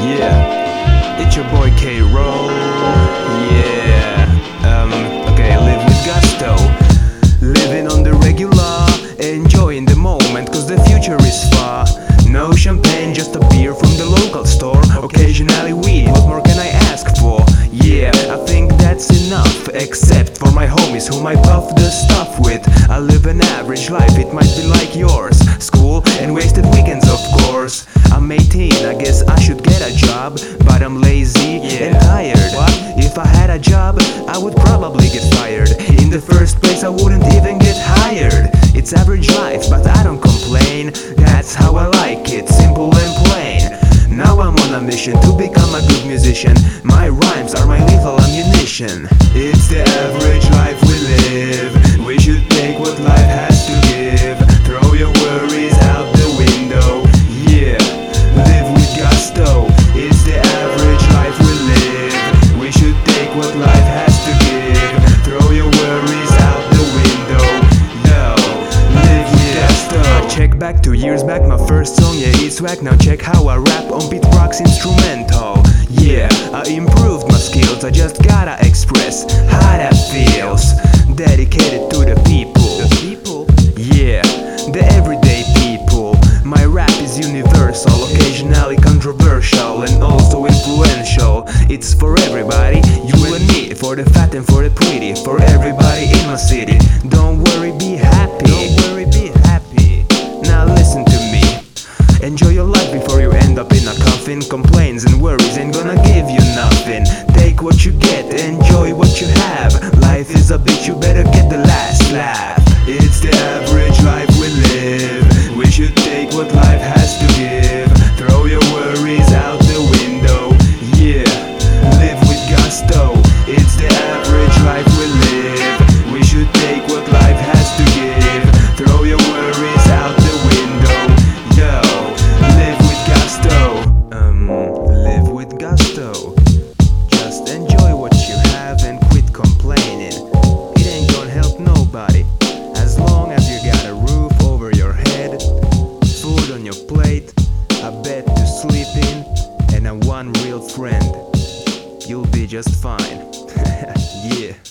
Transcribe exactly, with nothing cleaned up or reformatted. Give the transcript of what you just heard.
Yeah, it's your boy K-Roll. Yeah, um, okay, I live with gusto. Living on the regular, enjoying the moment, cause the future is far. No champagne, just a beer from the local store. Occasionally weed, what more can I ask for? Yeah, I think that's enough, except for my homies whom I puff the stuff with. I live an average life, it might be like yours. School and wasted weekends, of course. I'm eighteen, I guess I should get a job, but I'm lazy yeah. and tired. What? If I had a job, I would probably get fired. In the first place, I wouldn't even get hired. It's average life, but I don't complain. That's how I like it, simple and plain. Now I'm on a mission to become a good musician. My rhymes are my lethal ammunition. It's the average life we live. We should take what life has to give. Throw your worries out the window. Yeah, live with gusto. It's the average life we live. We should take what life has to give. Throw your worries out the window. Yo, live with gusto. I check back two years back, my first song, yeah, it's whack. Now check how I rap on Pete Rock's instrumental. Yeah, I improved my skills, I just gotta express how that feels. Dedicated to the people. The people? Yeah, the everyday people. My rap is universal, occasionally controversial, and also influential. It's for everybody, you and me, for the fat and for the pretty, for everybody in my city. Don't worry, be happy. Don't worry, be happy. Now listen to me. Enjoy your life before you end up in a coffin. Complaints and worries ain't gonna give you nothing. Take what you get, enjoy what you have. Life is a bitch, you better get the last laugh. It's the average life we live. We should take what life has to give. Throw your worries out the window. Yeah, live with gusto. It's the average life we live. We should take what life has to give. Throw your worries out the window. Yo, live with gusto. Um, live with gusto. Just enjoy what you have and quit complaining. It ain't gonna help nobody. As long as you got a roof over your head, food on your plate, a bed to sleep in, and a one real friend, you'll be just fine. Yeah.